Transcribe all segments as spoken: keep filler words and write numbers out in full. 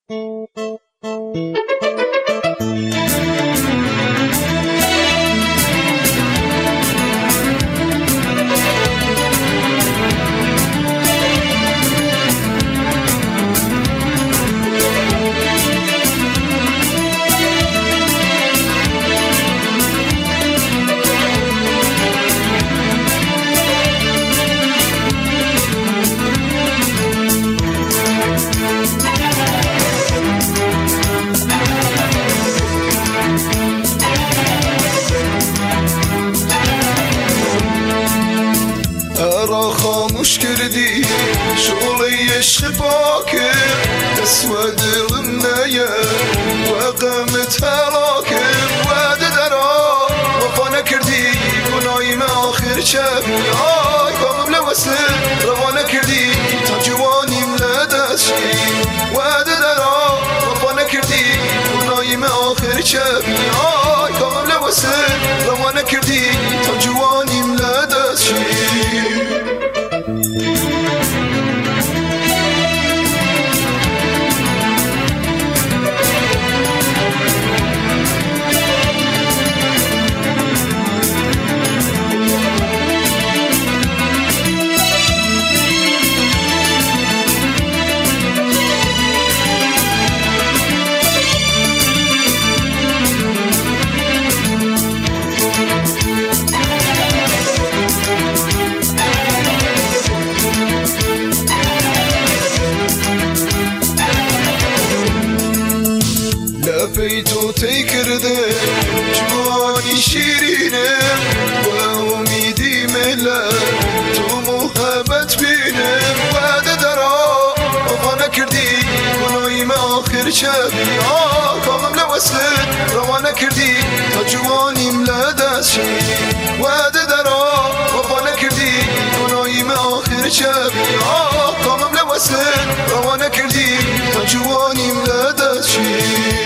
خاموش کردی شغل عشق پاکه اسود دلم نیه و غمت هلاکه وعده درا وفا نکردی گناهیم آخر چپ آی بابم لوسه روا نکردی تا جوانیم لدستی وعده درا وفا نکردی گناهیم آخر چپ آی بابم لوسه روا نکردی تا جوانیم لدستی لفيتو تيكرده جواني شيرينه وأميدي ملا تو محبت بينه وعد درا وفا نكردي ونايم آخر شبي آه كامم لوسد روا نكردي تا جوانيم لدستي وعد درا وفا نكردي ونايم آخر شبي آه كامم لوسد روا نكردي تا جوانيم لدستي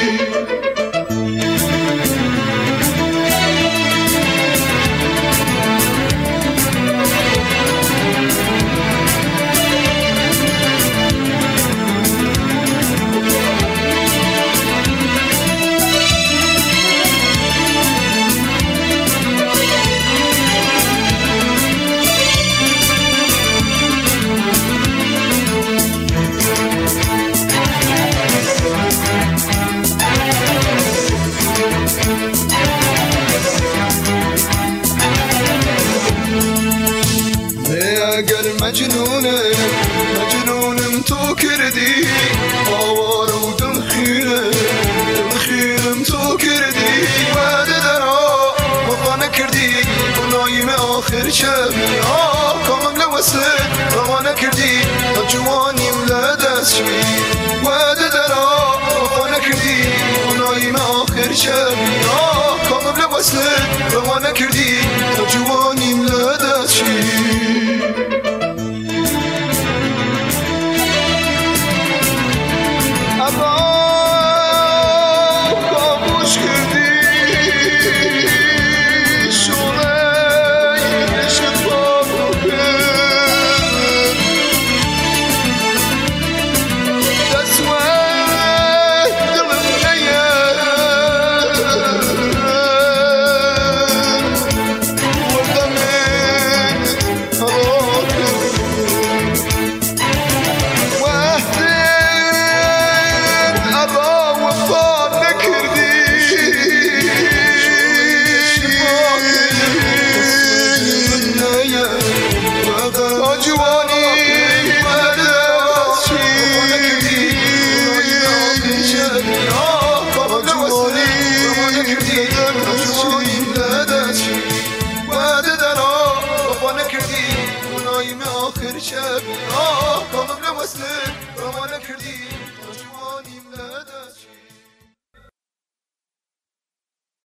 مجنونه مجنونم تو کردی آوار و دل خیره دل خیرم تو کردی وعده درا وفا نکردی گناهیم آخر شبی آه کامم لوسد روا نکردی تا جوانیم لدستی وعده درا وفا نکردی گناهیم آخر شبی آه کامم لوسد روا نکردی تا جوانیم لدستی آخر شب آه کامم لوسه روا نکردی